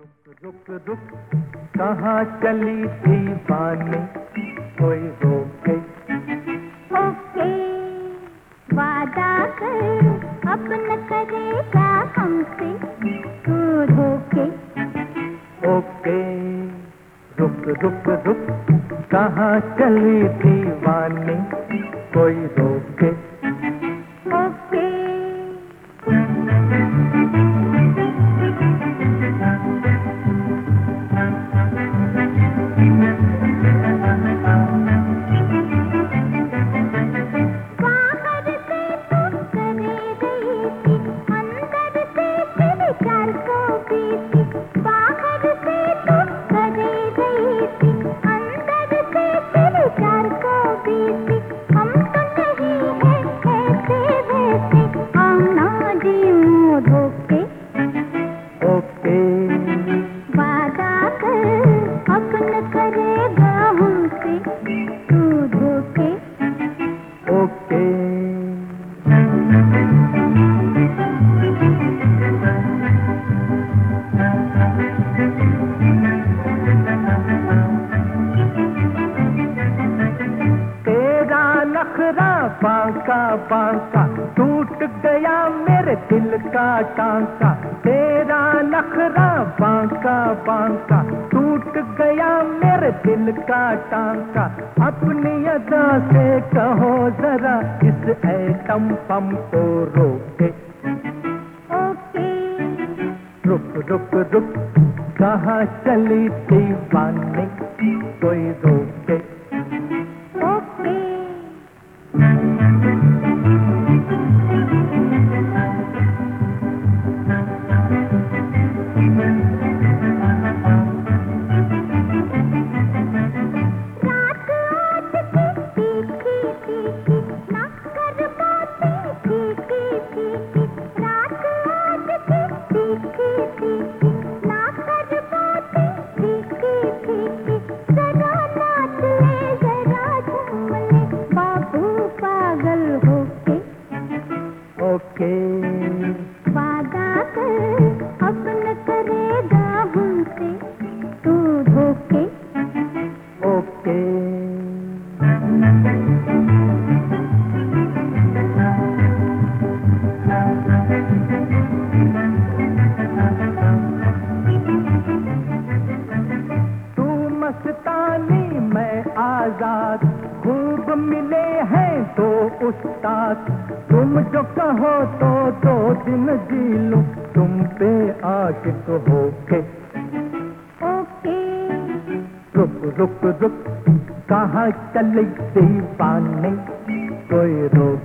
रुक रुक कहाँ चली दीवानी, कोई रोके? ओके वादा कर अब न करेगा हमसे तू धोखे। ओके रुक रुक रुक कहाँ चली दीवानी, कोई रोके? ओके बांका बांका टूट गया मेरे दिल का टांका, तेरा नखरा बांका बांका टूट गया मेरे दिल का टांका। अपनी अदा से कहो जरा इस एटम बम को रोके। ओके रुक रुक रुक कहाँ चली दीवानी, कोई रोके? ओके वादा कर अब न करेगा हमसे तू धोखे। ओके तू मस्तानी मैं आजाद, खूब मिले हैं दो उस्ताद। तुम जो कहो तो 2 दिन जी लूं तुम पे आशिक होके। ओके रुक रुक रुक कहाँ चली दीवानी, कोई रोक?